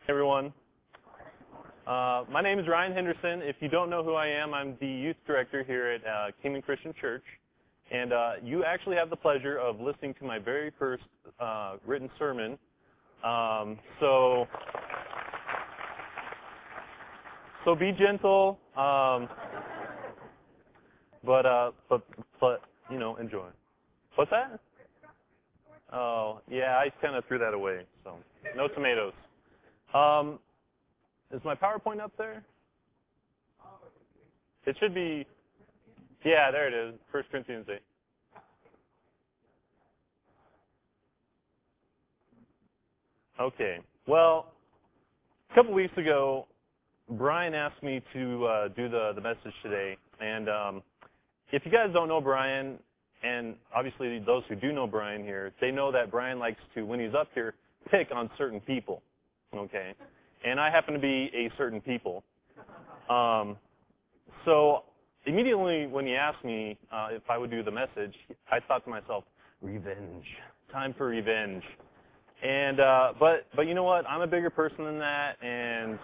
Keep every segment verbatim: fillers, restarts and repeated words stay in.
Everyone. Uh, my name is Ryan Henderson. If you don't know who I am, I'm the youth director here at uh, Kingman Christian Church. And uh, you actually have the pleasure of listening to my very first uh, written sermon. Um, so, so be gentle, um, but, uh, but, but, you know, enjoy. What's that? Oh, yeah, I kind of threw that away, so no tomatoes. Um, is my PowerPoint up there? It should be, yeah, there it is, First Corinthians eight. Okay, well, a couple weeks ago, Brian asked me to uh, do the, the message today, and um, if you guys don't know Brian, and obviously those who do know Brian here, they know that Brian likes to, when he's up here, pick on certain people, okay? And I happen to be a certain people. Um, so immediately when he asked me uh, if I would do the message, I thought to myself, revenge, time for revenge. And uh, but but you know what? I'm a bigger person than that, and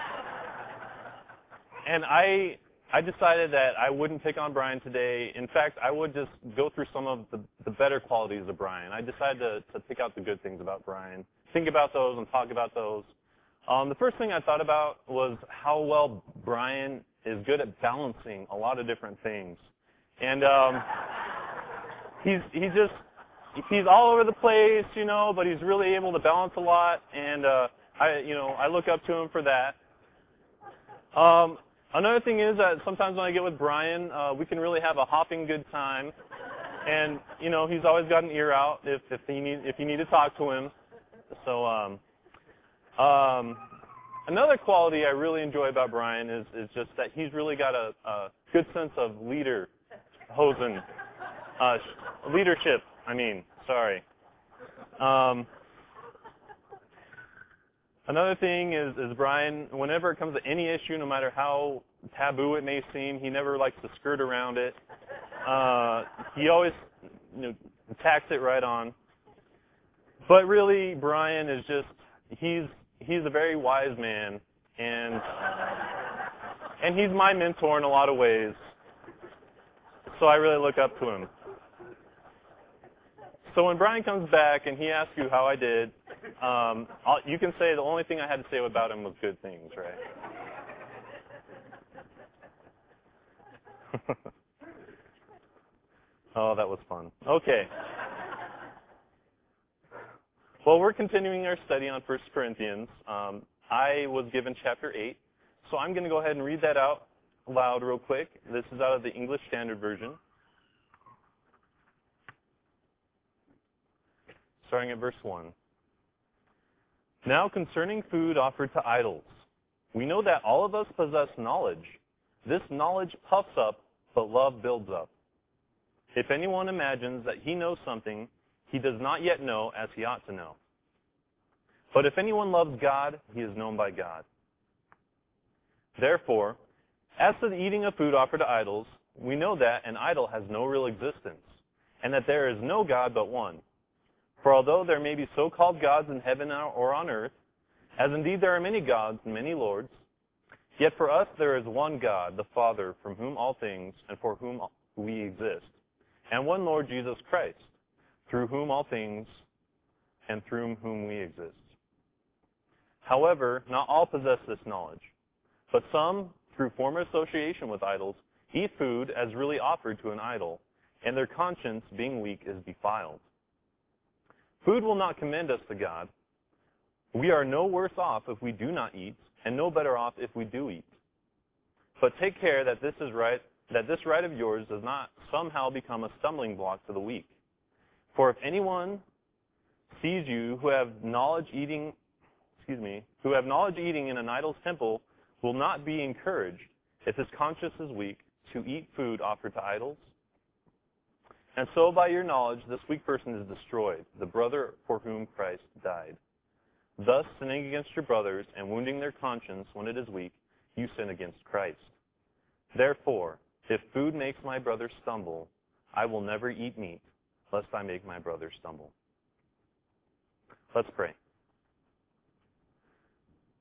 and I I decided that I wouldn't pick on Brian today. In fact, I would just go through some of the, the better qualities of Brian. I decided to, to pick out the good things about Brian, think about those, and talk about those. Um, the first thing I thought about was how well Brian is good at balancing a lot of different things, and um, he's he's just he's all over the place, you know, but he's really able to balance a lot, and uh, I you know I look up to him for that. Um, another thing is that sometimes when I get with Brian, uh, we can really have a hopping good time, and you know he's always got an ear out if if you need if you need to talk to him. So. Um, Um, another quality I really enjoy about Brian is, is just that he's really got a, a good sense of leader, hosen, uh, leadership, I mean, sorry. Um, another thing is, is Brian, whenever it comes to any issue, no matter how taboo it may seem, he never likes to skirt around it. Uh, he always, you know, tacks it right on. But really, Brian is just, he's, he's a very wise man, and and he's my mentor in a lot of ways, so I really look up to him. So when Brian comes back and he asks you how I did, um, I'll, you can say the only thing I had to say about him was good things, right? Oh, that was fun. Okay. Well, we're continuing our study on First Corinthians. Um, I was given chapter eight, so I'm going to go ahead and read that out loud real quick. This is out of the English Standard Version. Starting at verse one. Now concerning food offered to idols, we know that all of us possess knowledge. This knowledge puffs up, but love builds up. If anyone imagines that he knows something, he does not yet know as he ought to know. But if anyone loves God, he is known by God. Therefore, as to the eating of food offered to idols, we know that an idol has no real existence, and that there is no God but one. For although there may be so-called gods in heaven or on earth, as indeed there are many gods and many lords, yet for us there is one God, the Father, from whom all things and for whom we exist, and one Lord Jesus Christ, through whom all things and through whom we exist. However, not all possess this knowledge, but some, through former association with idols, eat food as really offered to an idol, and their conscience, being weak, is defiled. Food will not commend us to God. We are no worse off if we do not eat, and no better off if we do eat. But take care that this is right, that this right of yours does not somehow become a stumbling block to the weak. For if anyone sees you who have knowledge eating, excuse me, who have knowledge eating in an idol's temple, will not be encouraged, if his conscience is weak, to eat food offered to idols. And so by your knowledge, this weak person is destroyed, the brother for whom Christ died. Thus, sinning against your brothers and wounding their conscience when it is weak, you sin against Christ. Therefore, if food makes my brother stumble, I will never eat meat, lest I make my brother stumble. Let's pray.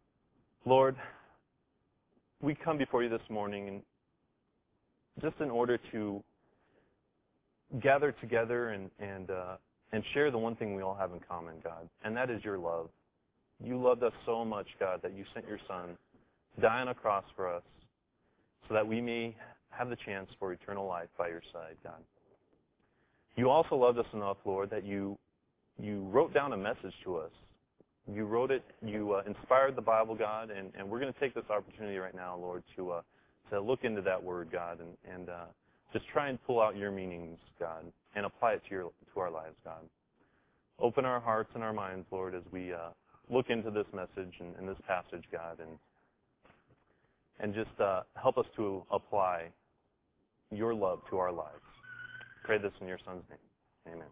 Lord, we come before you this morning and just in order to gather together and and uh, and share the one thing we all have in common, God, and that is your love. You loved us so much, God, that you sent your Son to die on a cross for us so that we may have the chance for eternal life by your side, God. You also loved us enough, Lord, that you you wrote down a message to us. You wrote it, you uh, inspired the Bible, God, and, and we're going to take this opportunity right now, Lord, to uh, to look into that word, God, and, and uh, just try and pull out your meanings, God, and apply it to your to our lives, God. Open our hearts and our minds, Lord, as we uh, look into this message and, and this passage, God, and and just uh, help us to apply your love to our lives. Pray this in your Son's name. Amen.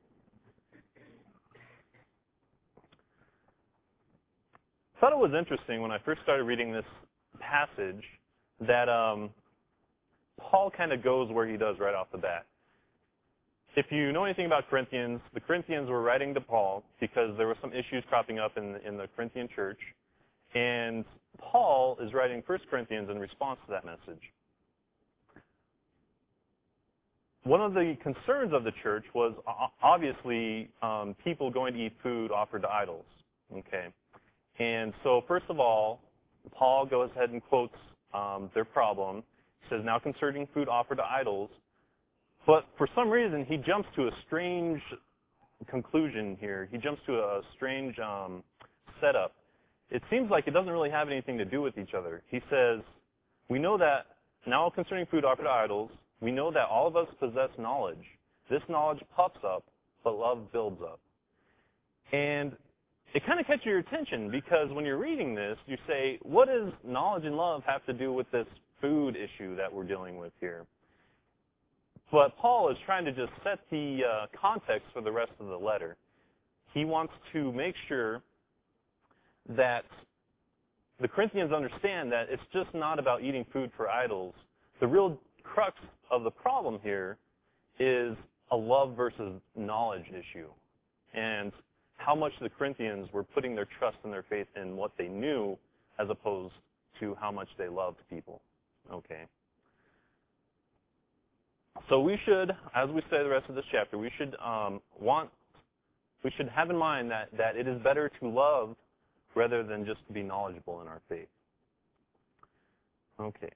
I thought it was interesting when I first started reading this passage that um, Paul kind of goes where he does right off the bat. If you know anything about Corinthians, the Corinthians were writing to Paul because there were some issues cropping up in, in the Corinthian church, and Paul is writing First Corinthians in response to that message. One of the concerns of the church was obviously um, people going to eat food offered to idols. Okay, and so first of all, Paul goes ahead and quotes um, their problem. He says, "Now concerning food offered to idols," but for some reason he jumps to a strange conclusion here. He jumps to a strange um, setup. It seems like it doesn't really have anything to do with each other. He says, "We know that now concerning food offered to idols, we know that all of us possess knowledge. This knowledge puffs up, but love builds up." And it kind of catches your attention because when you're reading this, you say, what does knowledge and love have to do with this food issue that we're dealing with here? But Paul is trying to just set the uh, context for the rest of the letter. He wants to make sure that the Corinthians understand that it's just not about eating food for idols. The real crux of the problem here is a love versus knowledge issue, and how much the Corinthians were putting their trust and their faith in what they knew as opposed to how much they loved people. Okay. So we should, as we say the rest of this chapter, we should um, want, we should have in mind that, that it is better to love rather than just to be knowledgeable in our faith. Okay.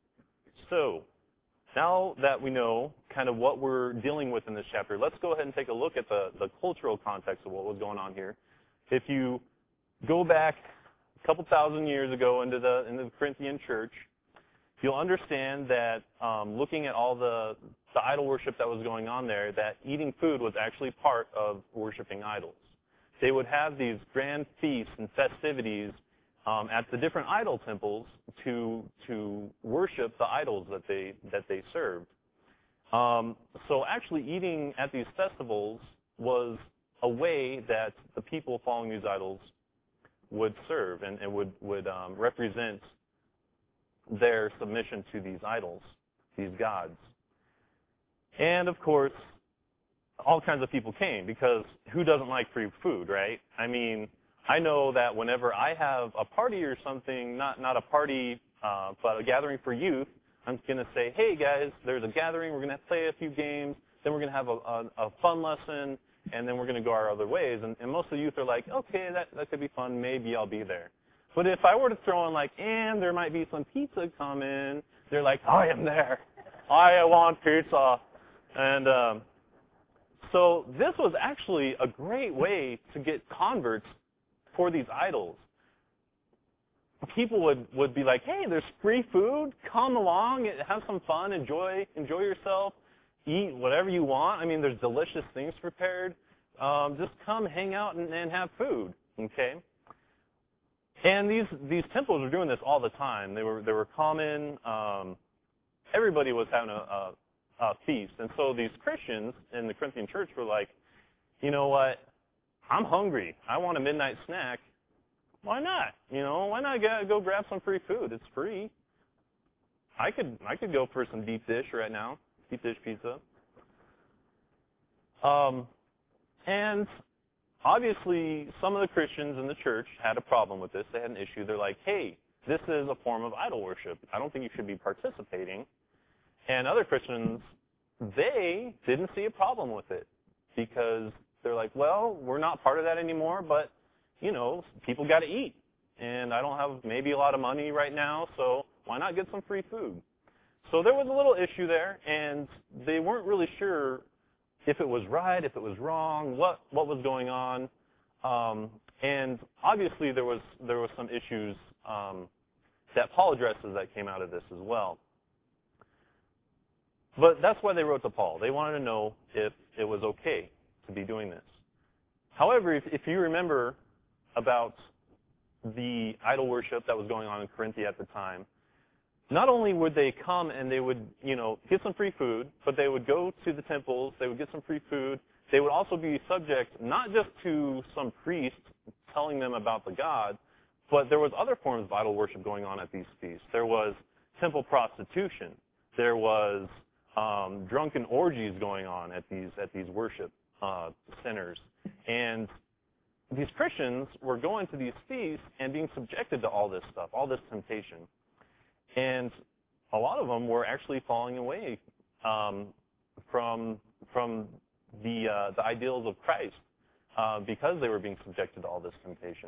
So now that we know kind of what we're dealing with in this chapter, let's go ahead and take a look at the, the cultural context of what was going on here. If you go back a couple thousand years ago into the, into the Corinthian church, you'll understand that um, looking at all the, the idol worship that was going on there, that eating food was actually part of worshiping idols. They would have these grand feasts and festivities um, at the different idol temples to to worship the idols that they that they served. Um, so actually eating at these festivals was a way that the people following these idols would serve and, and would, would um, represent their submission to these idols, these gods. And, of course, all kinds of people came because who doesn't like free food, right? I mean, I know that whenever I have a party or something, not, not a party, uh, but a gathering for youth, I'm going to say, hey, guys, there's a gathering. We're going to play a few games. Then we're going to have a, a, a fun lesson, and then we're going to go our other ways. And, and most of the youth are like, okay, that, that could be fun. Maybe I'll be there. But if I were to throw in like, and there might be some pizza coming, they're like, I am there. I want pizza. And um, so this was actually a great way to get converts for these idols. People would, would be like, hey, there's free food. Come along, have some fun, enjoy enjoy yourself, eat whatever you want. I mean, there's delicious things prepared. Um, just come hang out and, and have food, okay? And these these temples were doing this all the time. They were they were common. Um, everybody was having a, a, a feast, and so these Christians in the Corinthian church were like, you know what? I'm hungry. I want a midnight snack. Why not? You know, why not go, go grab some free food? It's free. I could I could go for some deep dish right now, deep dish pizza. Um, and obviously, some of the Christians in the church had a problem with this. They had an issue. They're like, hey, this is a form of idol worship. I don't think you should be participating. And other Christians, they didn't see a problem with it because they're like, well, we're not part of that anymore, but, you know, people got to eat. And I don't have maybe a lot of money right now, so why not get some free food? So there was a little issue there, and they weren't really sure if it was right, if it was wrong, what what was going on. Um, and obviously there was there was some issues um, that Paul addresses that came out of this as well. But that's why they wrote to Paul. They wanted to know if it was okay to be doing this. However, if, if you remember about the idol worship that was going on in Corinthia at the time, not only would they come and they would, you know, get some free food, but they would go to the temples, they would get some free food. They would also be subject not just to some priest telling them about the God, but there was other forms of idol worship going on at these feasts. There was temple prostitution. There was um, drunken orgies going on at these at these worship uh, centers. And these Christians were going to these feasts and being subjected to all this stuff, all this temptation. And a lot of them were actually falling away um, from from the uh, the ideals of Christ uh, because they were being subjected to all this temptation.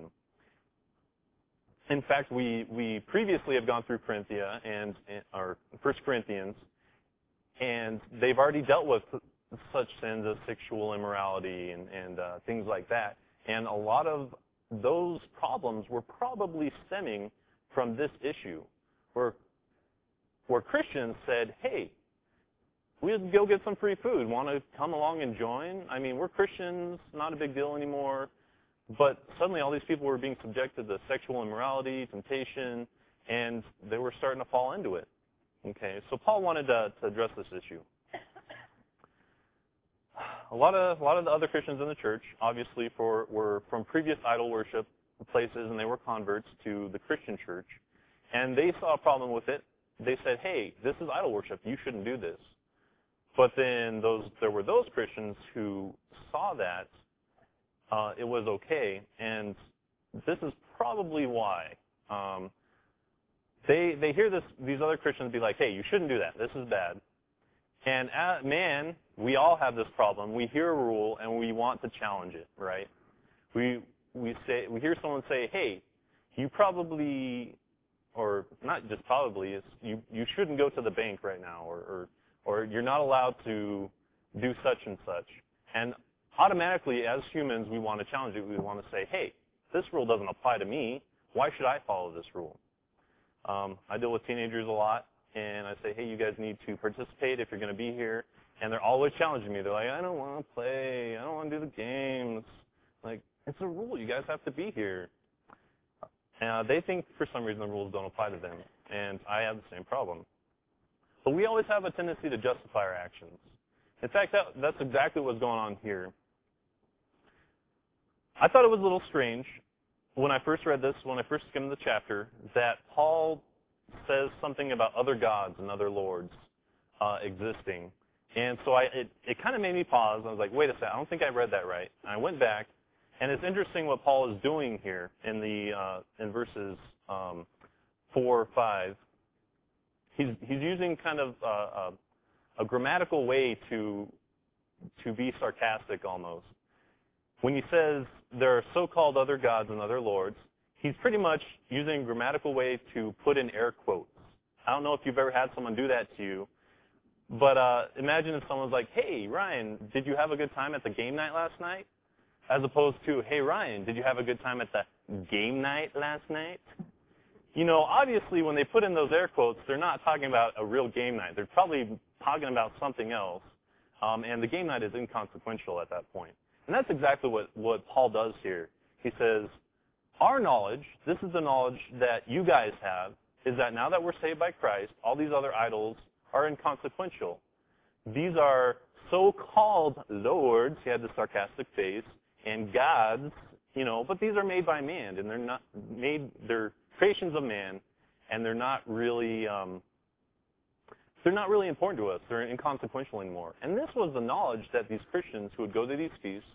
In fact, we we previously have gone through Corinthia and or First Corinthians, and they've already dealt with such sins as sexual immorality and and uh, things like that. And a lot of those problems were probably stemming from this issue. Where, where Christians said, hey, we'll go get some free food. Want to come along and join? I mean, we're Christians, not a big deal anymore. But suddenly all these people were being subjected to sexual immorality, temptation, and they were starting to fall into it. Okay, so Paul wanted to, to address this issue. A lot of a lot of the other Christians in the church, obviously, for, were from previous idol worship places, and they were converts to the Christian church. And they saw a problem with it. They said, hey, this is idol worship. You shouldn't do this. But then those there were those Christians who saw that uh, it was okay. And this is probably why. Um, they they hear this these other Christians be like, hey, you shouldn't do that. This is bad. And as man, we all have this problem. We hear a rule and we want to challenge it, right? We we say we hear someone say, hey, you probably or not just probably, it's you, you shouldn't go to the bank right now, or, or or you're not allowed to do such and such. And automatically, as humans, we want to challenge it. We want to say, hey, this rule doesn't apply to me. Why should I follow this rule? Um, I deal with teenagers a lot, and I say, hey, you guys need to participate if you're going to be here. And they're always challenging me. They're like, I don't want to play. I don't want to do the games. Like, it's a rule. You guys have to be here. Uh, they think for some reason the rules don't apply to them, and I have the same problem. But we always have a tendency to justify our actions. In fact, that, that's exactly what's going on here. I thought it was a little strange when I first read this, when I first skimmed the chapter, that Paul says something about other gods and other lords uh, existing. And so I, it, it kind of made me pause. I was like, wait a second, I don't think I read that right. And I went back. And it's interesting what Paul is doing here in the uh, in verses um, four or five. He's he's using kind of uh, a, a grammatical way to to be sarcastic almost. When he says there are so-called other gods and other lords, he's pretty much using a grammatical way to put in air quotes. I don't know if you've ever had someone do that to you, but uh, imagine if someone's like, "Hey, Ryan, did you have a good time at the game night last night?" As opposed to, hey, Ryan, did you have a good time at the game night last night? You know, obviously, when they put in those air quotes, they're not talking about a real game night. They're probably talking about something else, um, and the game night is inconsequential at that point. And that's exactly what, what Paul does here. He says, our knowledge, this is the knowledge that you guys have, is that now that we're saved by Christ, all these other idols are inconsequential. These are so-called lords, he had the sarcastic face, and gods, you know, but these are made by man, and they're not made, they're creations of man, and they're not really, um, they're not really important to us. They're inconsequential anymore. And this was the knowledge that these Christians who would go to these feasts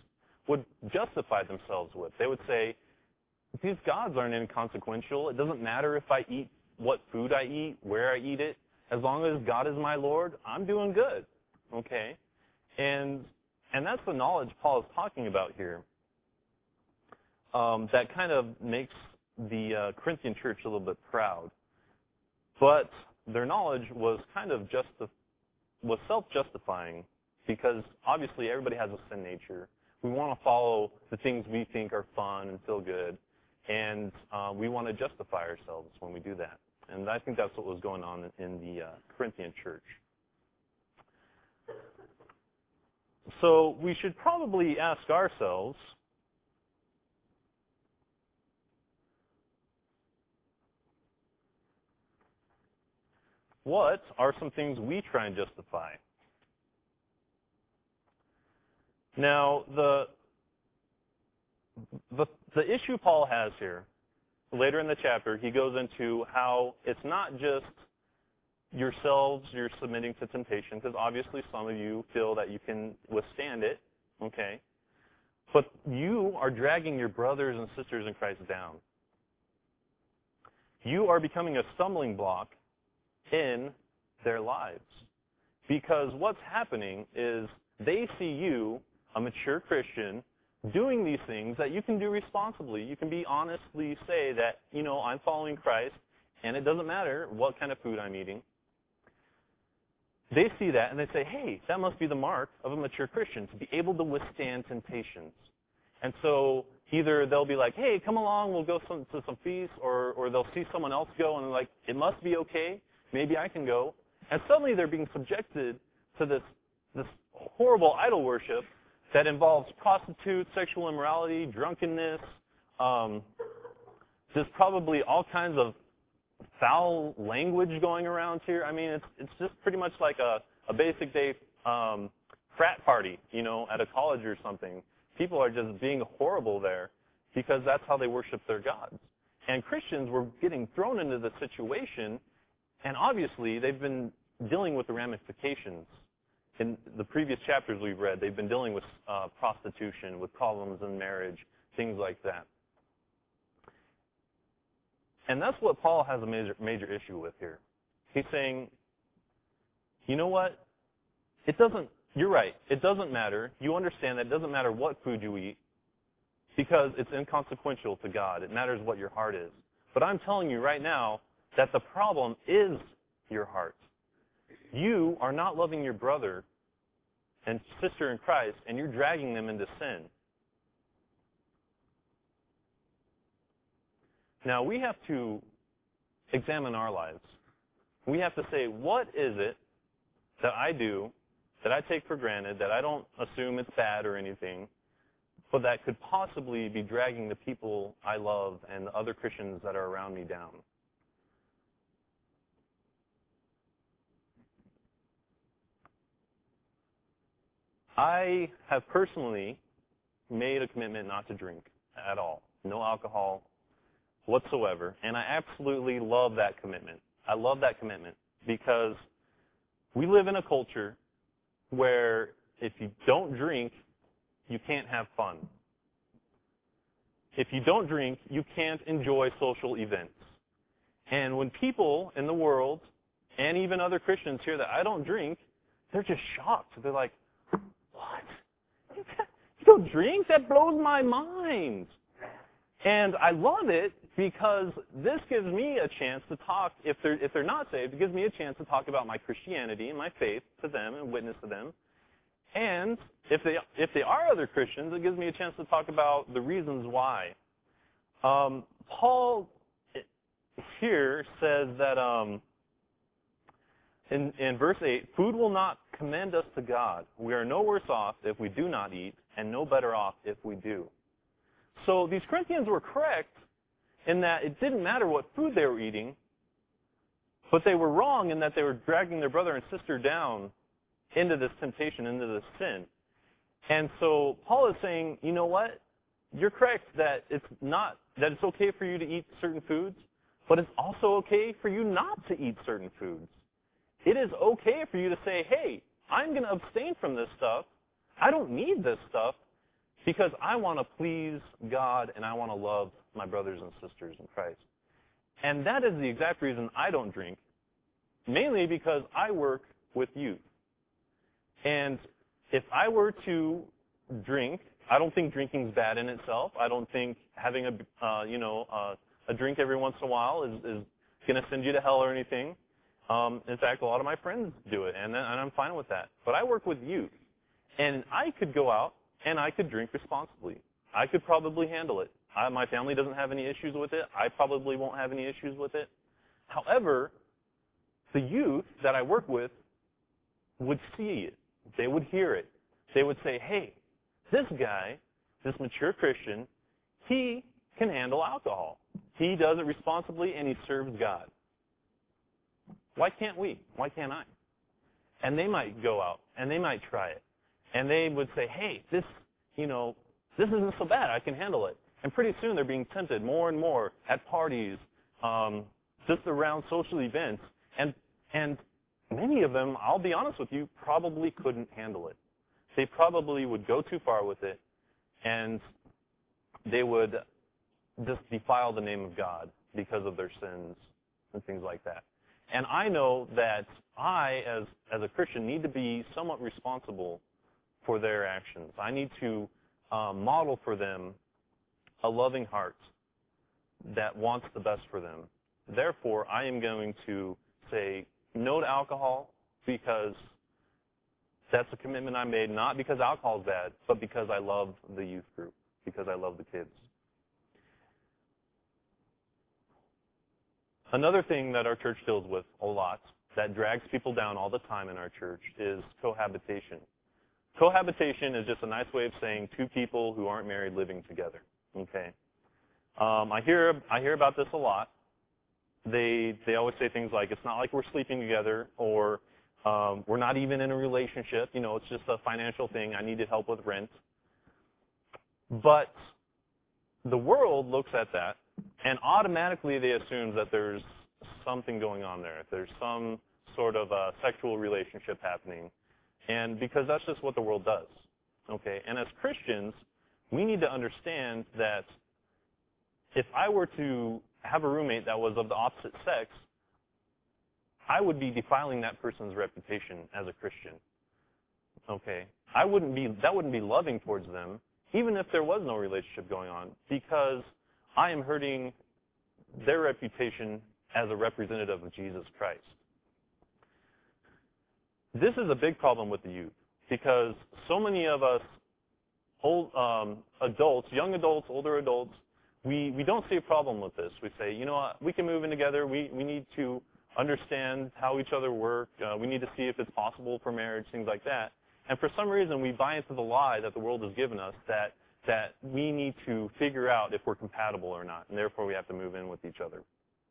would justify themselves with. They would say, these gods aren't inconsequential. It doesn't matter if I eat what food I eat, where I eat it. As long as God is my Lord, I'm doing good. Okay? And and that's the knowledge Paul is talking about here. Um, that kind of makes the uh, Corinthian church a little bit proud. But their knowledge was kind of just was self-justifying, because obviously everybody has a sin nature. We want to follow the things we think are fun and feel good, and uh, we want to justify ourselves when we do that. And I think that's what was going on in the uh, Corinthian church. So we should probably ask ourselves, what are some things we try and justify? Now, the, the, the issue Paul has here, later in the chapter, he goes into how it's not just yourselves you're submitting to temptation, because obviously some of you feel that you can withstand it, okay? But you are dragging your brothers and sisters in Christ down. You are becoming a stumbling block in their lives. Because what's happening is they see you, a mature Christian, doing these things that you can do responsibly. You can be honestly say that, you know, I'm following Christ, and it doesn't matter what kind of food I'm eating. They see that, and they say, hey, that must be the mark of a mature Christian, to be able to withstand temptations. And so either they'll be like, hey, come along, we'll go some, to some feasts, or, or they'll see someone else go, and they're like, it must be okay, maybe I can go. And suddenly they're being subjected to this, this horrible idol worship that involves prostitutes, sexual immorality, drunkenness. Um, there's probably all kinds of foul language going around here. I mean, it's it's just pretty much like a, a basic day um, frat party, you know, at a college or something. People are just being horrible there because that's how they worship their gods. And Christians were getting thrown into the situation, and obviously they've been dealing with the ramifications. In the previous chapters we've read, they've been dealing with uh, prostitution, with problems in marriage, things like that. And that's what Paul has a major, major issue with here. He's saying, you know what? It doesn't, you're right, it doesn't matter. You understand that it doesn't matter what food you eat because it's inconsequential to God. It matters what your heart is. But I'm telling you right now that the problem is your heart. You are not loving your brother and sister in Christ, and you're dragging them into sin. Now, we have to examine our lives. We have to say, what is it that I do, that I take for granted, that I don't assume it's bad or anything, but that could possibly be dragging the people I love and the other Christians that are around me down? I have personally made a commitment not to drink at all. No alcohol whatsoever. And I absolutely love that commitment. I love that commitment because we live in a culture where if you don't drink, you can't have fun. If you don't drink, you can't enjoy social events. And when people in the world, and even other Christians hear that I don't drink, they're just shocked. They're like, what? You don't drink? That blows my mind. And I love it because this gives me a chance to talk, if they're, if they're not saved, it gives me a chance to talk about my Christianity and my faith to them and witness to them. And if they, if they are other Christians, it gives me a chance to talk about the reasons why. Um, Paul here says that um, in, in verse eight, food will not commend us to God. We are no worse off if we do not eat, and no better off if we do. So these Corinthians were correct in that it didn't matter what food they were eating, but they were wrong in that they were dragging their brother and sister down into this temptation, into this sin. And so Paul is saying, you know what? You're correct that it's not, that it's okay for you to eat certain foods, but it's also okay for you not to eat certain foods. It is okay for you to say, hey, I'm going to abstain from this stuff. I don't need this stuff. because I want to please God and I want to love my brothers and sisters in Christ. And that is the exact reason I don't drink, mainly because I work with youth. And if I were to drink, I don't think drinking's bad in itself. I don't think having a, uh, you know, uh, a drink every once in a while is, is going to send you to hell or anything. Um, in fact, a lot of my friends do it, and, and I'm fine with that. But I work with youth, and I could go out and I could drink responsibly. I could probably handle it. I, my family doesn't have any issues with it. I probably won't have any issues with it. However, the youth that I work with would see it. They would hear it. They would say, hey, this guy, this mature Christian, he can handle alcohol. He does it responsibly, and he serves God. Why can't we? Why can't I? And they might go out, and they might try it. And they would say, hey, this, you know, this isn't so bad. I can handle it. And pretty soon they're being tempted more and more at parties, um, just around social events. And, and many of them, I'll be honest with you, probably couldn't handle it. They probably would go too far with it, and they would just defile the name of God because of their sins and things like that. And I know that I, as, as a Christian, need to be somewhat responsible for their actions. I need to um, model for them a loving heart that wants the best for them. Therefore, I am going to say no to alcohol because that's a commitment I made, not because alcohol is bad, but because I love the youth group, because I love the kids. Another thing that our church deals with a lot that drags people down all the time in our church is cohabitation. Cohabitation is just a nice way of saying two people who aren't married living together. Okay, um, I hear I hear about this a lot. They they always say things like, it's not like we're sleeping together, or um, we're not even in a relationship. You know, it's just a financial thing. I needed help with rent. But the world looks at that, and automatically they assume that there's something going on there. There's some sort of a sexual relationship happening, and because that's just what the world does. Okay, and as Christians, we need to understand that if I were to have a roommate that was of the opposite sex, I would be defiling that person's reputation as a Christian. Okay, I wouldn't be, that wouldn't be loving towards them, even if there was no relationship going on, because I am hurting their reputation as a representative of Jesus Christ. This is a big problem with the youth, because so many of us old um, adults, young adults, older adults, we, we don't see a problem with this. We say, you know what, we can move in together. We, we need to understand how each other work. Uh, we need to see if it's possible for marriage, things like that. And for some reason, we buy into the lie that the world has given us that, that we need to figure out if we're compatible or not, and therefore we have to move in with each other.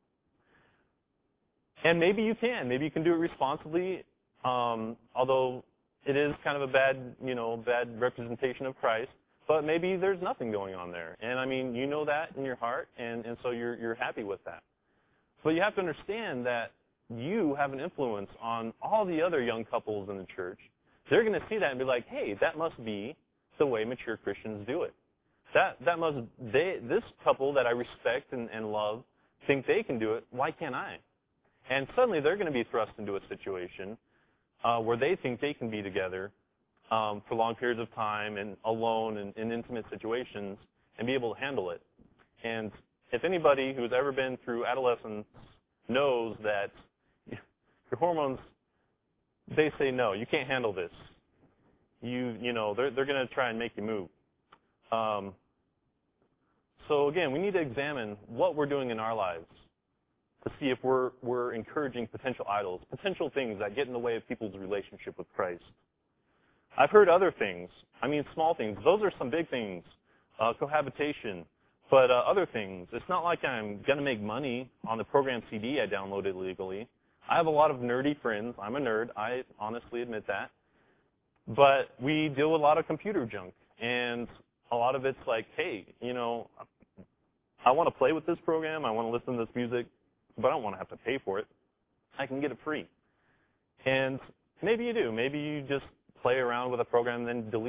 And maybe you can. Maybe you can do it responsibly, um, although it is kind of a bad, you know, bad representation of Christ. But maybe there's nothing going on there. And I mean, you know that in your heart, and, and so you're, you're happy with that. But you have to understand that you have an influence on all the other young couples in the church. They're going to see that and be like, hey, that must be the way mature Christians do it. That, that must, they, this couple that I respect and, and love think they can do it. Why can't I? And suddenly they're going to be thrust into a situation uh, where they think they can be together um, for long periods of time and alone and in intimate situations and be able to handle it. And if anybody who's ever been through adolescence knows that your hormones, they say, no, you can't handle this. You, you know, they're, they're going to try and make you move. Um, so again, we need to examine what we're doing in our lives to see if we're, we're encouraging potential idols, potential things that get in the way of people's relationship with Christ. I've heard other things. I mean, small things. Those are some big things, uh, cohabitation. But uh, other things, it's not like I'm going to make money on the program C D I downloaded legally. I have a lot of nerdy friends. I'm a nerd. I honestly admit that. But we deal with a lot of computer junk. And a lot of it's like, hey, you know, I want to play with this program. I want to listen to this music, but I don't want to have to pay for it. I can get it free. And maybe you do. Maybe you just play around with a program and then delete it.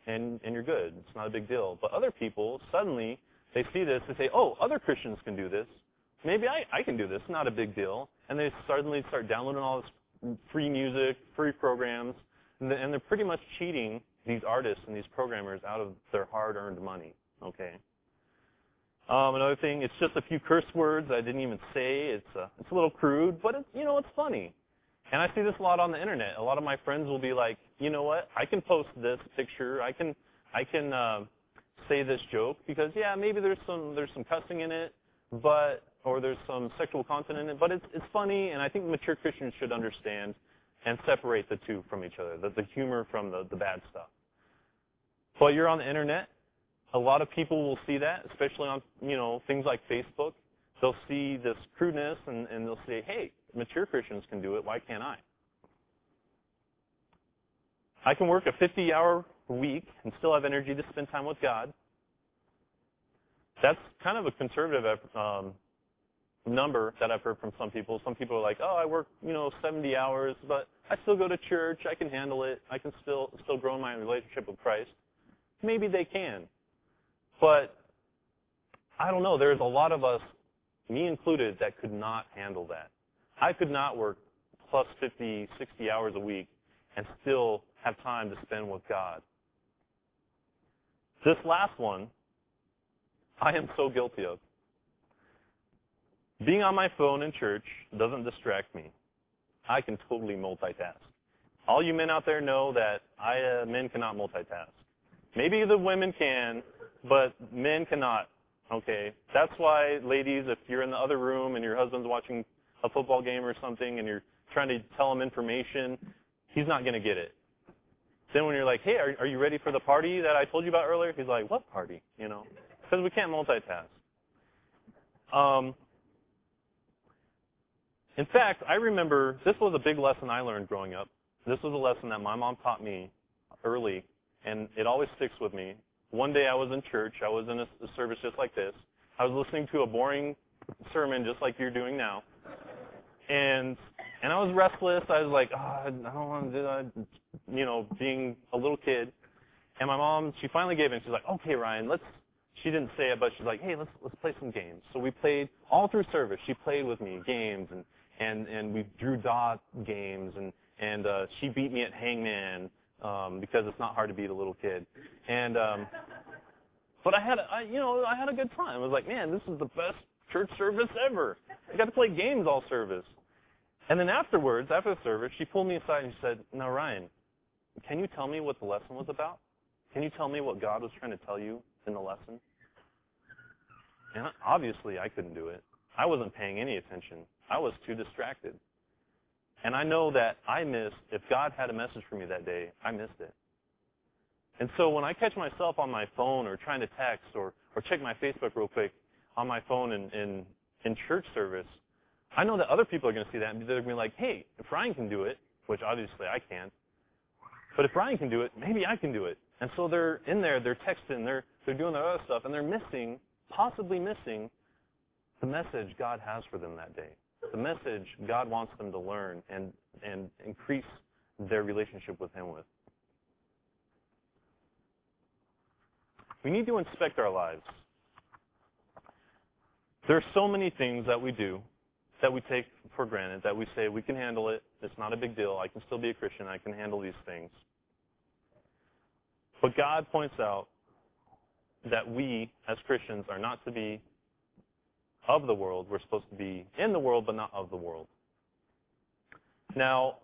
and, and you're good. It's not a big deal. But other people, suddenly, they see this, they say, oh, other Christians can do this. Maybe I, I can do this. Not a big deal. And they suddenly start downloading all this free music, free programs, and they're pretty much cheating these artists and these programmers out of their hard-earned money. Okay. Um, another thing, it's just a few curse words I didn't even say. It's uh, it's a little crude, but it's, you know, it's funny. And I see this a lot on the internet. A lot of my friends will be like, you know what? I can post this picture. I can I can uh, say this joke because yeah, maybe there's some there's some cussing in it, but or there's some sexual content in it, but it's it's funny, and I think mature Christians should understand and separate the two from each other, the, the humor from the, the bad stuff. But you're on the internet. A lot of people will see that, especially on, you know, things like Facebook. They'll see this crudeness, and, and they'll say, hey, mature Christians can do it. Why can't I? I can work a fifty-hour week and still have energy to spend time with God. That's kind of a conservative um, number that I've heard from some people. Some people are like, oh, I work, you know, seventy hours, but I still go to church. I can handle it. I can still still grow in my relationship with Christ. Maybe they can. But I don't know. There's a lot of us, me included, that could not handle that. I could not work plus fifty, sixty hours a week and still have time to spend with God. This last one, I am so guilty of. Being on my phone in church doesn't distract me. I can totally multitask. All you men out there know that I, uh, men cannot multitask. Maybe the women can, but men cannot, okay? That's why, ladies, if you're in the other room and your husband's watching a football game or something and you're trying to tell him information, he's not going to get it. Then when you're like, hey, are, are you ready for the party that I told you about earlier? He's like, what party? You know, because we can't multitask. Um, in fact, I remember this was a big lesson I learned growing up. This was a lesson that my mom taught me early, and it always sticks with me. One day I was in church. I was in a, a service just like this. I was listening to a boring sermon just like you're doing now. And and I was restless. I was like, oh, I don't want to do that, you know, being a little kid. And my mom, she finally gave in. She's like, okay, Ryan, let's, she didn't say it, but she's like, hey, let's let's play some games. So we played all through service. She played with me games, and, and, and we drew dot games, and, and uh, she beat me at Hangman. Um, because it's not hard to beat a little kid, and um, but I had, a, I, you know, I had a good time. I was like, man, this is the best church service ever. I got to play games all service. And then afterwards, after the service, she pulled me aside and she said, "Now, Ryan, can you tell me what the lesson was about? Can you tell me what God was trying to tell you in the lesson?" And obviously, I couldn't do it. I wasn't paying any attention. I was too distracted. And I know that I missed, if God had a message for me that day, I missed it. And so when I catch myself on my phone or trying to text or, or check my Facebook real quick on my phone in, in, in church service, I know that other people are going to see that and they're going to be like, hey, if Ryan can do it, which obviously I can't, but if Ryan can do it, maybe I can do it. And so they're in there, they're texting, they're, they're doing their other stuff, and they're missing, possibly missing, the message God has for them that day. The message God wants them to learn and, and increase their relationship with Him with. We need to inspect our lives. There are so many things that we do that we take for granted, that we say we can handle it, it's not a big deal, I can still be a Christian, I can handle these things. But God points out that we, as Christians, are not to be of the world. We're supposed to be in the world, but not of the world. Now,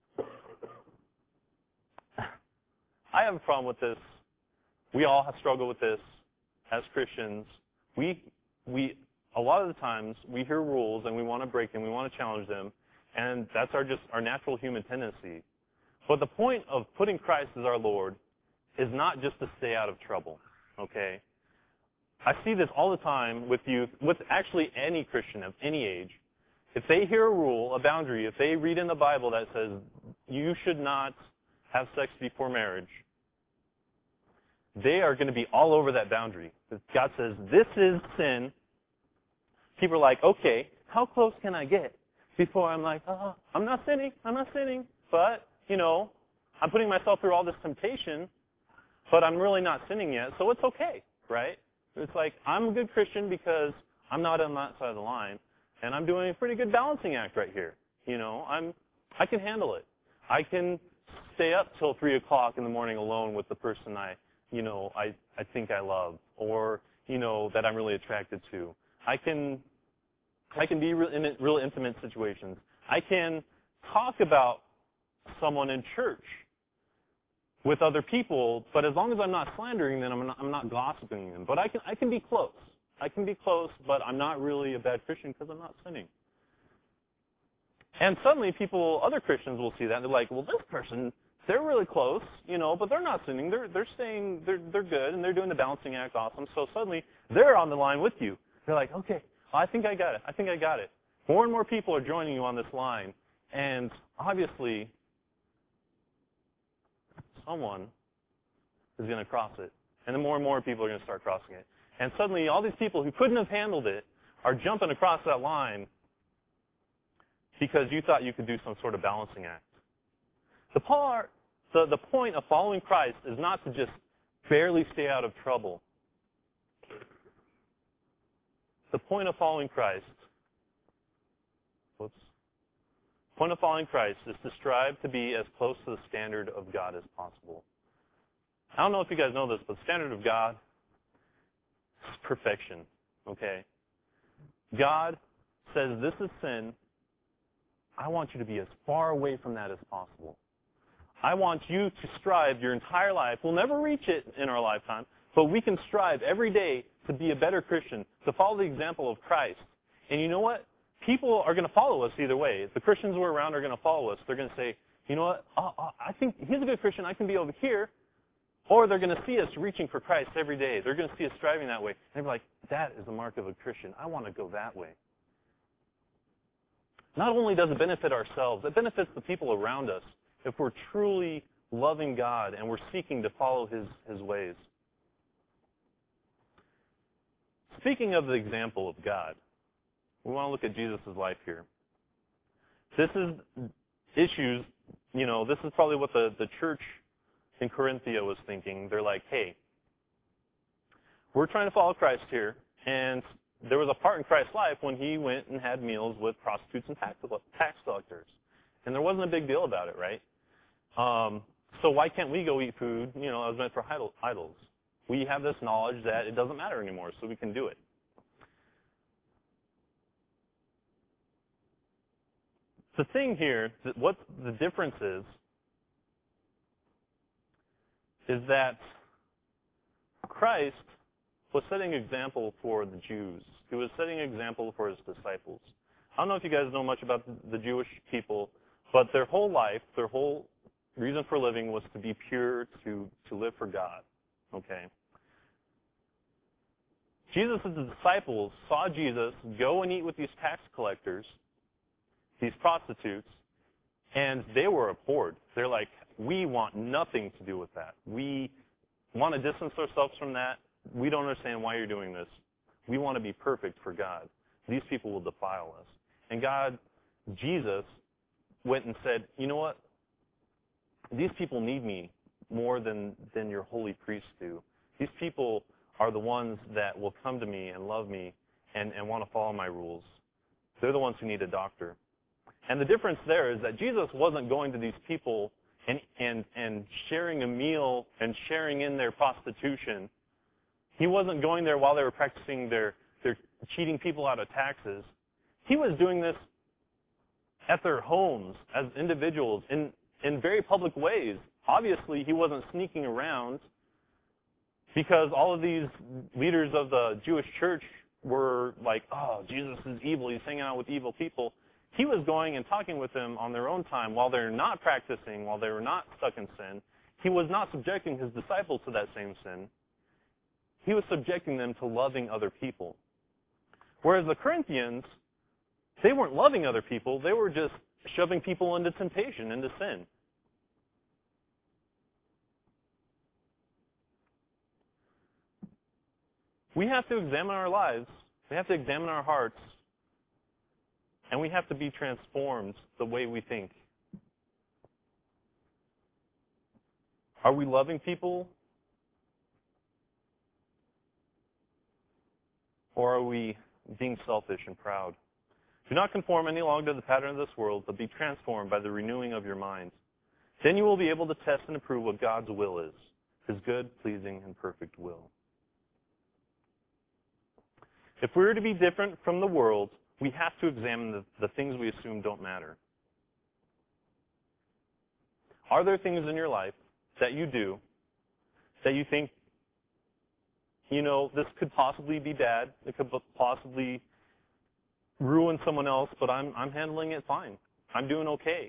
I have a problem with this. We all have struggled with this as Christians. We, we, a lot of the times, we hear rules and we want to break them, we want to challenge them, and that's our just our natural human tendency. But the point of putting Christ as our Lord is not just to stay out of trouble, okay? I see this all the time with youth, with actually any Christian of any age. If they hear a rule, a boundary, if they read in the Bible that says you should not have sex before marriage, they are going to be all over that boundary. God says, this is sin. People are like, okay, how close can I get before I'm like, oh, I'm not sinning, I'm not sinning. But, you know, I'm putting myself through all this temptation. but I'm really not sinning yet, so it's okay, right? It's like, I'm a good Christian because I'm not on that side of the line, and I'm doing a pretty good balancing act right here. You know, I'm, I can handle it. I can stay up till three o'clock in the morning alone with the person I, you know, I, I think I love, or, you know, that I'm really attracted to. I can, I can be real, in real intimate situations. I can talk about someone in church with other people, but as long as I'm not slandering them, I'm not, I'm not gossiping them. But I can, I can be close. I can be close, but I'm not really a bad Christian because I'm not sinning. And suddenly people, other Christians will see that, and they're like, well, this person, they're really close, you know, but they're not sinning. They're, they're staying, they're, they're good, and they're doing the balancing act awesome. So suddenly they're on the line with you. They're like, okay, I think I got it. I think I got it. More and more people are joining you on this line, and obviously someone is going to cross it. And then more and more people are going to start crossing it. And suddenly all these people who couldn't have handled it are jumping across that line because you thought you could do some sort of balancing act. The, part, the, the point of following Christ is not to just barely stay out of trouble. The point of following Christ, whoops, the point of following Christ is to strive to be as close to the standard of God as possible. I don't know if you guys know this, but the standard of God is perfection, okay? God says this is sin. I want you to be as far away from that as possible. I want you to strive your entire life. We'll never reach it in our lifetime, but we can strive every day to be a better Christian, to follow the example of Christ. And you know what? People are going to follow us either way. The Christians who are around are going to follow us. They're going to say, you know what? Oh, oh, I think he's a good Christian. I can be over here. Or they're going to see us reaching for Christ every day. They're going to see us striving that way. And they're like, that is the mark of a Christian. I want to go that way. Not only does it benefit ourselves, it benefits the people around us if we're truly loving God and we're seeking to follow His, His ways. Speaking of the example of God, we want to look at Jesus' life here. This is issues, you know, this is probably what the, the church in Corinthia was thinking. They're like, hey, we're trying to follow Christ here, and there was a part in Christ's life when He went and had meals with prostitutes and tax collectors. And there wasn't a big deal about it, right? Um, so why can't we go eat food, you know, that was meant for idols? We have this knowledge that it doesn't matter anymore, so we can do it. The thing here, what the difference is, is that Christ was setting an example for the Jews. He was setting an example for His disciples. I don't know if you guys know much about the Jewish people, but their whole life, their whole reason for living was to be pure, to, to live for God. Okay? Jesus' disciples saw Jesus go and eat with these tax collectors, these prostitutes, and they were abhorred. They're like, we want nothing to do with that. We want to distance ourselves from that. We don't understand why you're doing this. We want to be perfect for God. These people will defile us. And God, Jesus, went and said, you know what? These people need me more than, than your holy priests do. These people are the ones that will come to me and love me and, and want to follow my rules. They're the ones who need a doctor. And the difference there is that Jesus wasn't going to these people and, and, and sharing a meal and sharing in their prostitution. He wasn't going there while they were practicing their, their cheating people out of taxes. He was doing this at their homes as individuals in, in very public ways. Obviously, he wasn't sneaking around because all of these leaders of the Jewish church were like, oh, Jesus is evil. He's hanging out with evil people. He was going and talking with them on their own time while they're not practicing, while they were not stuck in sin. He was not subjecting His disciples to that same sin. He was subjecting them to loving other people. Whereas the Corinthians, they weren't loving other people. They were just shoving people into temptation, into sin. We have to examine our lives. We have to examine our hearts. And we have to be transformed the way we think. Are we loving people Or are we being selfish and proud? Do not conform any longer to the pattern of this world, but be transformed by the renewing of your mind. Then you will be able to test and approve what God's will is, His good, pleasing, and perfect will. If we're to be different from the world, we have to examine the, the things we assume don't matter. Are there things in your life that you do that you think, you know, this could possibly be bad, it could possibly ruin someone else, but I'm I'm handling it fine. I'm doing okay.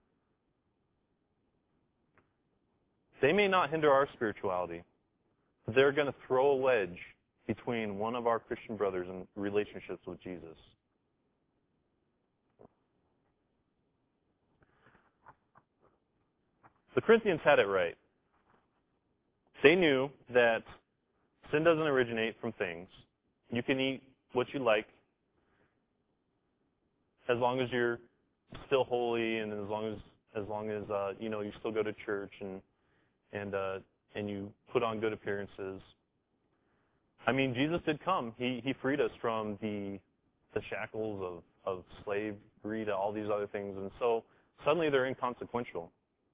They may not hinder our spirituality, but they're going to throw a wedge between one of our Christian brothers and relationships with Jesus. The Corinthians had it right. They knew that sin doesn't originate from things. You can eat what you like as long as you're still holy and as long as as long as uh, you know you still go to church and and uh, and you put on good appearances. I mean, Jesus did come. He he freed us from the the shackles of of slavery to all these other things, and so suddenly they're inconsequential.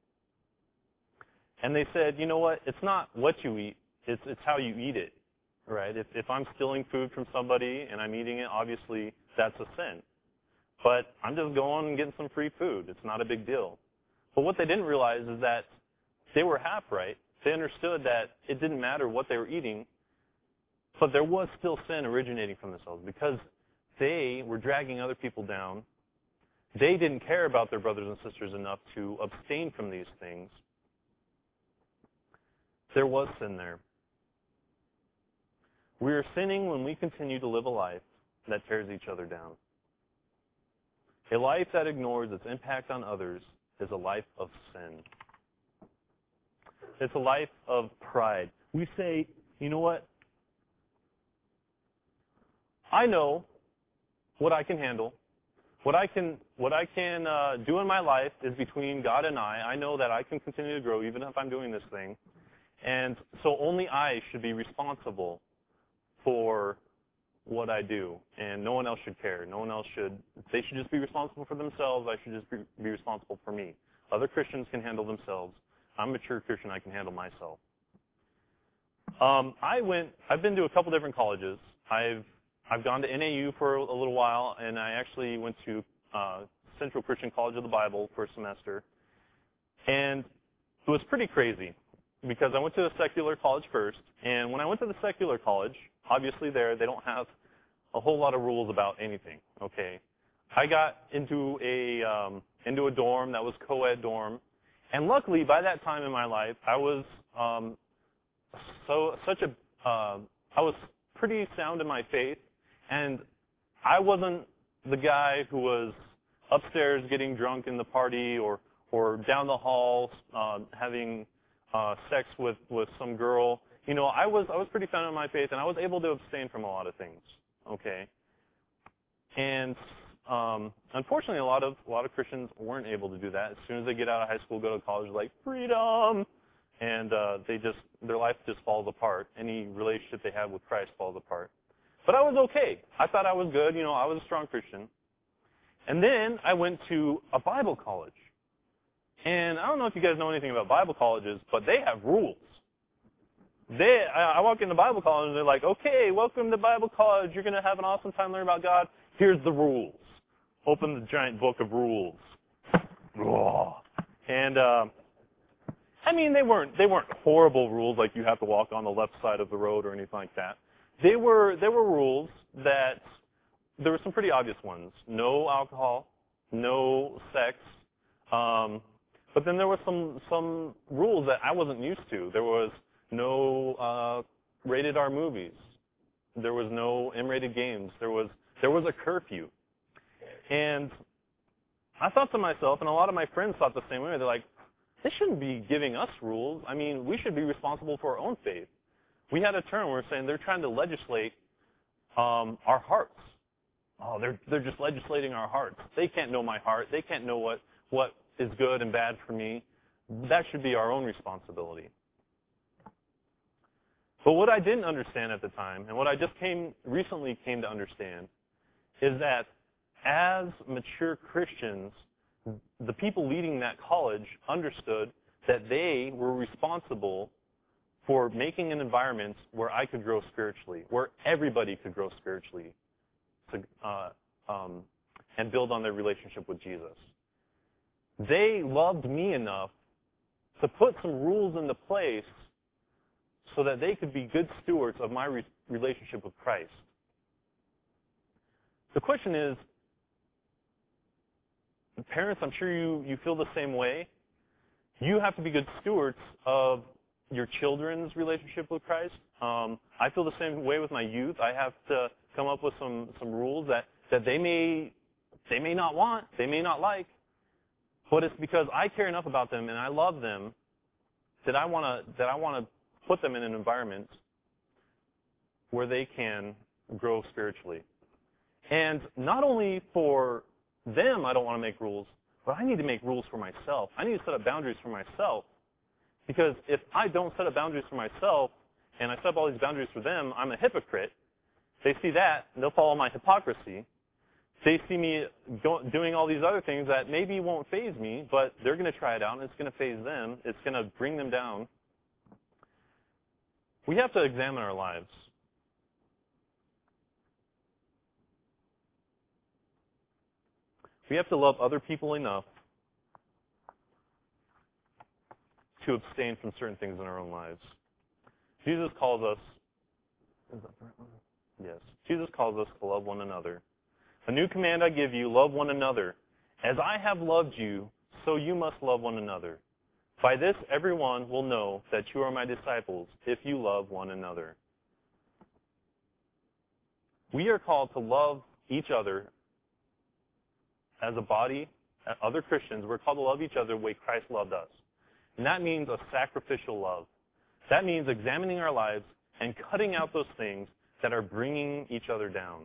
And they said, you know what? It's not what you eat; it's it's how you eat it, right? If if I'm stealing food from somebody and I'm eating it, obviously that's a sin. But I'm just going and getting some free food. It's not a big deal. But what they didn't realize is that they were half right. They understood that it didn't matter what they were eating, but there was still sin originating from themselves because they were dragging other people down. They didn't care about their brothers and sisters enough to abstain from these things. There was sin there. We are sinning when we continue to live a life that tears each other down. A life that ignores its impact on others is a life of sin. It's a life of pride. We say, you know what? I know what I can handle. What I can what I can uh, do in my life is between God and I. I know that I can continue to grow even if I'm doing this thing. And so only I should be responsible for what I do, and no one else should care. No one else should. They should just be responsible for themselves. I should just be, be responsible for me. Other Christians can handle themselves. I'm a mature Christian. I can handle myself. Um, I went. I've been to a couple different colleges. I've I've gone to N A U for a little while, and I actually went to uh, Central Christian College of the Bible for a semester, and it was pretty crazy because I went to a secular college first, and when I went to the secular college, obviously there they don't have a whole lot of rules about anything. Okay, I got into a um, into a dorm that was co-ed dorm, and luckily by that time in my life I was um, so such a uh, I was pretty sound in my faith, and I wasn't the guy who was upstairs getting drunk in the party or or down the hall uh, having uh, sex with with some girl. You know, I was I was pretty founded in my faith, and I was able to abstain from a lot of things. Okay, and um, unfortunately, a lot of a lot of Christians weren't able to do that. As soon as they get out of high school, go to college, like freedom, and uh, they just their life just falls apart. Any relationship they have with Christ falls apart. But I was okay. I thought I was good. You know, I was a strong Christian. And then I went to a Bible college, and I don't know if you guys know anything about Bible colleges, but they have rules. They, I walk into Bible college and they're like, okay, welcome to Bible college. You're going to have an awesome time learning about God. Here's the rules. Open the giant book of rules. And, uh, I mean, they weren't, they weren't horrible rules like you have to walk on the left side of the road or anything like that. They were, there were rules that, there were some pretty obvious ones. No alcohol, no sex, um, but then there were some, some rules that I wasn't used to. There was no uh, rated R movies. There was no M-rated games. There was there was a curfew. And I thought to myself, and a lot of my friends thought the same way, they're like, they shouldn't be giving us rules. I mean, we should be responsible for our own faith. We had a term where we're saying they're trying to legislate um, our hearts. Oh, they're they're just legislating our hearts. They can't know my heart. They can't know what, what is good and bad for me. That should be our own responsibility. But what I didn't understand at the time, and what I just came recently came to understand, is that as mature Christians, the people leading that college understood that they were responsible for making an environment where I could grow spiritually, where everybody could grow spiritually, to, uh, um, and build on their relationship with Jesus. They loved me enough to put some rules into place so that they could be good stewards of my re- relationship with Christ. The question is, parents, I'm sure you, you feel the same way. You have to be good stewards of your children's relationship with Christ. Um, I feel the same way with my youth. I have to come up with some, some rules that, that they may they may not want, they may not like, but it's because I care enough about them and I love them that I want to that I want to put them in an environment where they can grow spiritually. And not only for them, I don't want to make rules, but I need to make rules for myself. I need to set up boundaries for myself. Because if I don't set up boundaries for myself, and I set up all these boundaries for them, I'm a hypocrite. They see that, and they'll follow my hypocrisy. They see me go, doing all these other things that maybe won't faze me, but they're going to try it out, and it's going to faze them. It's going to bring them down. We have to examine our lives. We have to love other people enough to abstain from certain things in our own lives. Jesus calls us, is that the right one? Yes. Jesus calls us to love one another. A new command I give you, love one another. As I have loved you, so you must love one another. By this, everyone will know that you are my disciples, if you love one another. We are called to love each other as a body, other Christians. We're called to love each other the way Christ loved us. And that means a sacrificial love. That means examining our lives and cutting out those things that are bringing each other down.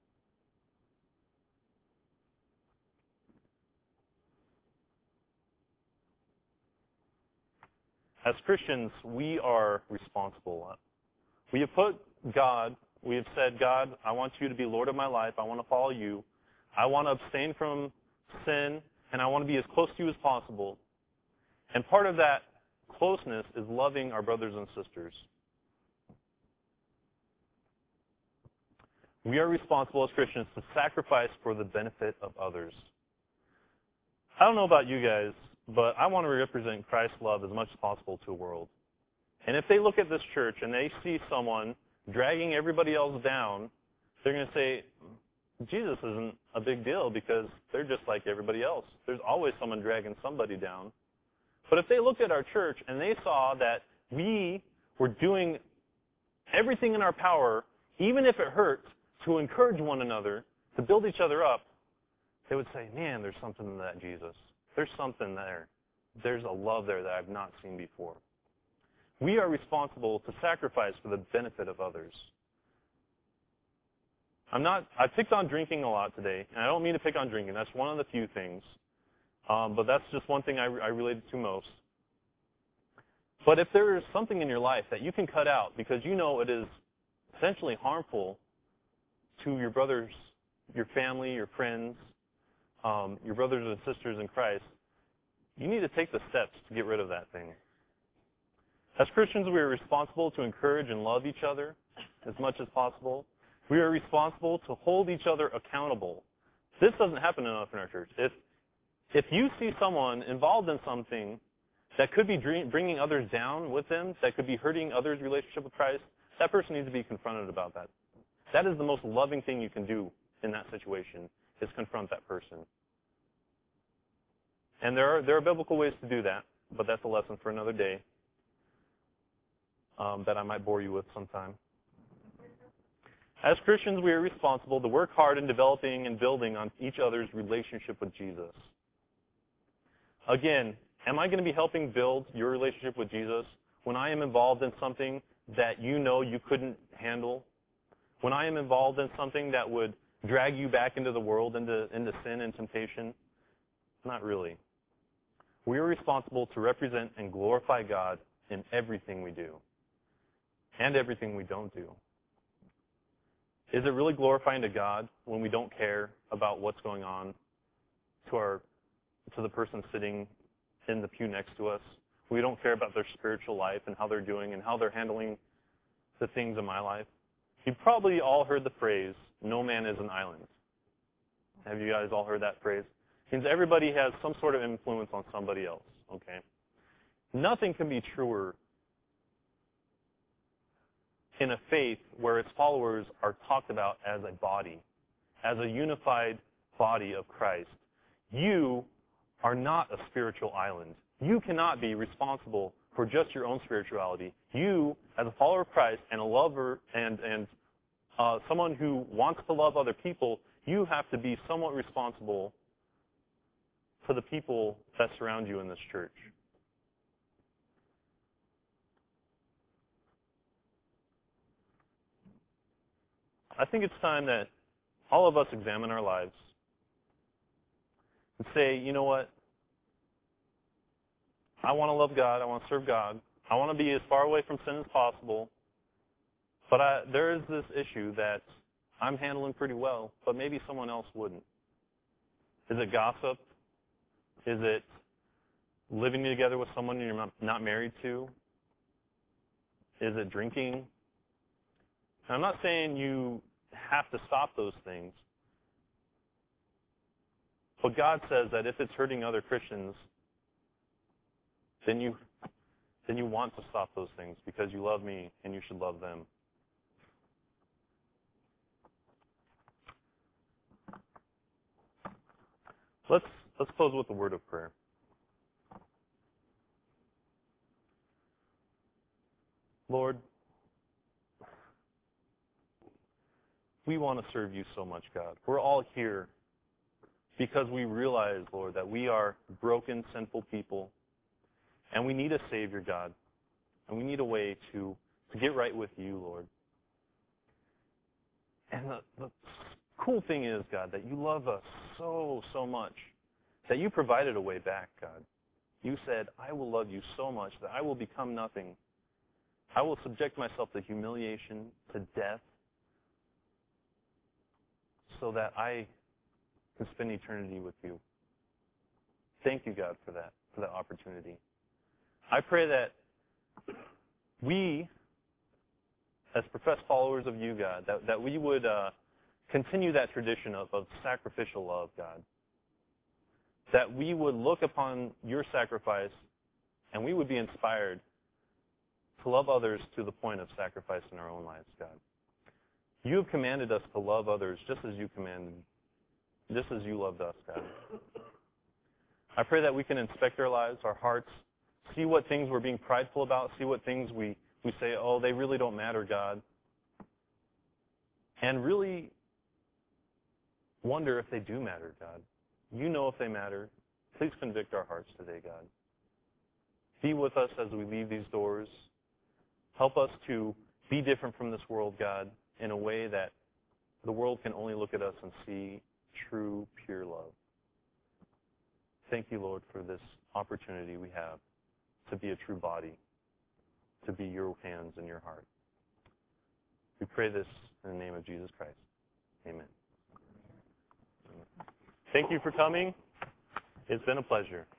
As Christians, we are responsible. We have put God, we have said, God, I want you to be Lord of my life. I want to follow you. I want to abstain from sin, and I want to be as close to you as possible. And part of that closeness is loving our brothers and sisters. We are responsible as Christians to sacrifice for the benefit of others. I don't know about you guys, but I want to represent Christ's love as much as possible to the world. And if they look at this church and they see someone dragging everybody else down, they're going to say, Jesus isn't a big deal because they're just like everybody else. There's always someone dragging somebody down. But if they looked at our church and they saw that we were doing everything in our power, even if it hurt, to encourage one another, to build each other up, they would say, man, there's something in that Jesus. There's something there. There's a love there that I've not seen before. We are responsible to sacrifice for the benefit of others. I'm not, I picked on drinking a lot today, and I don't mean to pick on drinking. That's one of the few things. Um, but that's just one thing I, I related to most. But if there is something in your life that you can cut out because you know it is essentially harmful to your brothers, your family, your friends, um, your brothers and sisters in Christ, you need to take the steps to get rid of that thing. As Christians, we are responsible to encourage and love each other as much as possible. We are responsible to hold each other accountable. This doesn't happen enough in our church. If If you see someone involved in something that could be bringing others down with them, that could be hurting others' relationship with Christ, that person needs to be confronted about that. That is the most loving thing you can do in that situation, is confront that person. And there are there are biblical ways to do that, but that's a lesson for another day um, that I might bore you with sometime. As Christians, we are responsible to work hard in developing and building on each other's relationship with Jesus. Again, am I going to be helping build your relationship with Jesus when I am involved in something that you know you couldn't handle? When I am involved in something that would drag you back into the world, into, into sin and temptation? Not really. We are responsible to represent and glorify God in everything we do. and everything we don't do. Is it really glorifying to God when we don't care about what's going on to our to the person sitting in the pew next to us? We don't care about their spiritual life and how they're doing and how they're handling the things in my life. You've probably all heard the phrase, no man is an island. Have you guys all heard that phrase? It means everybody has some sort of influence on somebody else, okay? Nothing can be truer in a faith where its followers are talked about as a body, as a unified body of Christ. You are not a spiritual island. You cannot be responsible for just your own spirituality. You, as a follower of Christ and a lover and, and uh, someone who wants to love other people, you have to be somewhat responsible for the people that surround you in this church. I think it's time that all of us examine our lives and say, you know what? I want to love God. I want to serve God. I want to be as far away from sin as possible. But I, there is this issue that I'm handling pretty well, but maybe someone else wouldn't. Is it gossip? Is it living together with someone you're not, not married to? Is it drinking? And I'm not saying you have to stop those things. But God says that if it's hurting other Christians, then you then you want to stop those things because you love me and you should love them. Let's let's close with a word of prayer. Lord, we want to serve you so much, God. We're all here because we realize, Lord, that we are broken, sinful people, and we need a Savior, God, and we need a way to, to get right with you, Lord. And the, the cool thing is, God, that you love us so, so much that you provided a way back, God. You said, I will love you so much that I will become nothing. I will subject myself to humiliation, to death, so that I can spend eternity with you. Thank you, God, for that, for that opportunity. I pray that we, as professed followers of you, God, that, that we would uh, continue that tradition of, of sacrificial love, God. That we would look upon your sacrifice and we would be inspired to love others to the point of sacrifice in our own lives, God. You have commanded us to love others just as you commanded, just as you loved us, God. I pray that we can inspect our lives, our hearts, see what things we're being prideful about, see what things we, we say, oh, they really don't matter, God. And really wonder if they do matter, God. You know if they matter. Please convict our hearts today, God. Be with us as we leave these doors. Help us to be different from this world, God, in a way that the world can only look at us and see true, pure love. Thank you, Lord, for this opportunity we have to be a true body, to be your hands and your heart. We pray this in the name of Jesus Christ. Amen. Thank you for coming. It's been a pleasure.